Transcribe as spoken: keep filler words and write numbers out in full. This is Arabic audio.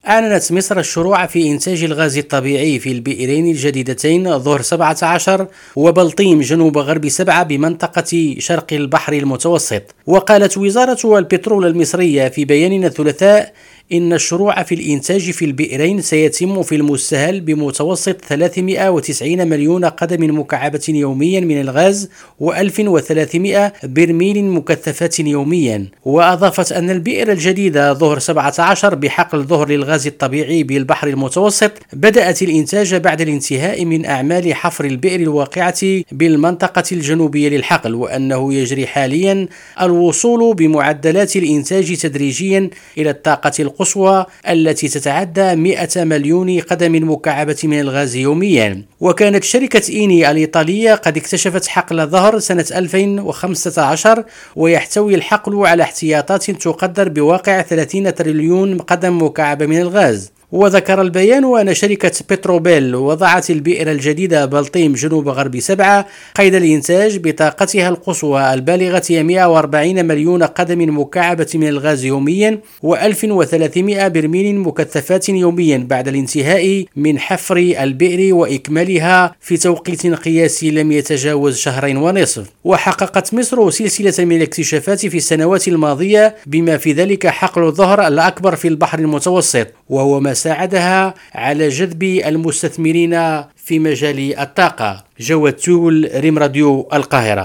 أعلنت مصر الشروع في إنتاج الغاز الطبيعي في البئرين الجديدتين ظهر سبعة عشر وبلطيم جنوب غرب سبعة بمنطقة شرق البحر المتوسط. وقالت وزارة البترول المصرية في بيان الثلاثاء إن الشروع في الإنتاج في البئرين سيتم في المستهل بمتوسط ثلاثمائة وتسعين مليون قدم مكعبة يوميا من الغاز وألف وثلاثمائة برميل مكثفات يوميا. وأضافت أن البئر الجديدة ظهر سبعة عشر بحقل ظهر للغاز الطبيعي بالبحر المتوسط بدأت الإنتاج بعد الانتهاء من أعمال حفر البئر الواقعة بالمنطقة الجنوبية للحقل، وأنه يجري حاليا الوصول بمعدلات الإنتاج تدريجيا إلى الطاقة القصوى التي تتعدى مئة مليون قدم مكعبة من الغاز يوميا. وكانت شركة إيني الإيطالية قد اكتشفت حقل ظهر سنة ألفين وخمسة عشر، ويحتوي الحقل على احتياطات تقدر بواقع ثلاثين تريليون قدم مكعبة من الغاز. وذكر البيان أن شركة بتروبيل وضعت البئر الجديدة بلطيم جنوب غرب سبعة قيد الإنتاج بطاقتها القصوى البالغة مئة وأربعين مليون قدم مكعبة من الغاز يوميا وألف وثلاثمائة برميل مكثفات يوميا بعد الانتهاء من حفر البئر وإكمالها في توقيت قياسي لم يتجاوز شهرين ونصف. وحققت مصر سلسلة من الاكتشافات في السنوات الماضية بما في ذلك حقل الظهر الأكبر في البحر المتوسط، وهو ما ساعدها على جذب المستثمرين في مجال الطاقة. جواد تول، ريم راديو، القاهرة.